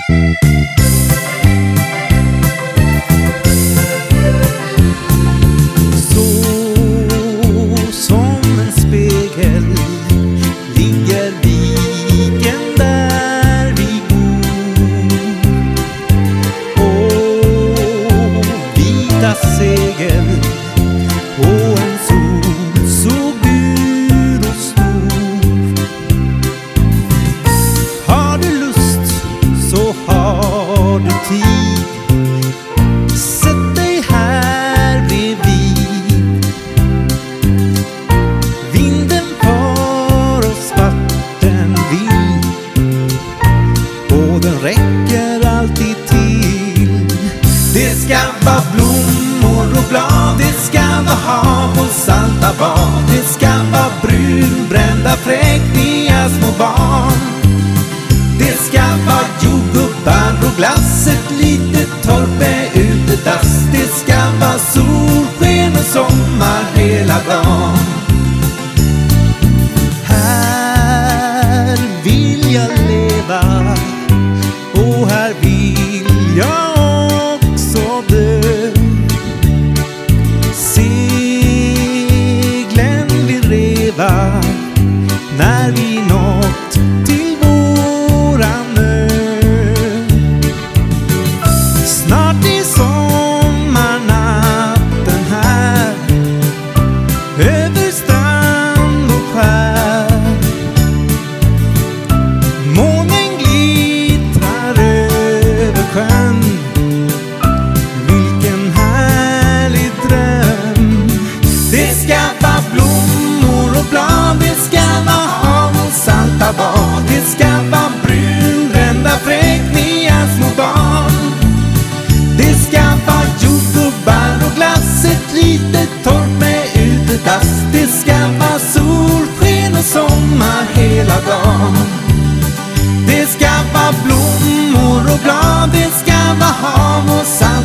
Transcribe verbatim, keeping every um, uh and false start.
Segel på en sol så gul och stor. Har du lust så har du tid, sätt dig här bredvid. Vinden far oss vart den vill, och den räcker alltid till. Det ska vara blommor och blad, det ska vara hav och salta bad, det ska vara brunbrända fräkniga små barn. Det ska vara jordgubbar och glass, ett litet torp med utedass. Det ska vara solsken och sommar hela dagen. Här vill jag leva, och här vill jag också dö. Seglen vi reva när vi nått till våran ö. Snart är sommarnatten här, över strand och skär. Månen glittrar över sjön, vilken härlig dröm. Det ska vara blommor och blad, det ska vara hav och salta bad, det ska vara brunbrända fräkniga små barn. Det ska vara jordgubbar och glass, ett litet torp med utedass. Det ska vara solsken och sommar hela dagen. Det ska vara blommor och blad, det ska vara hav och salta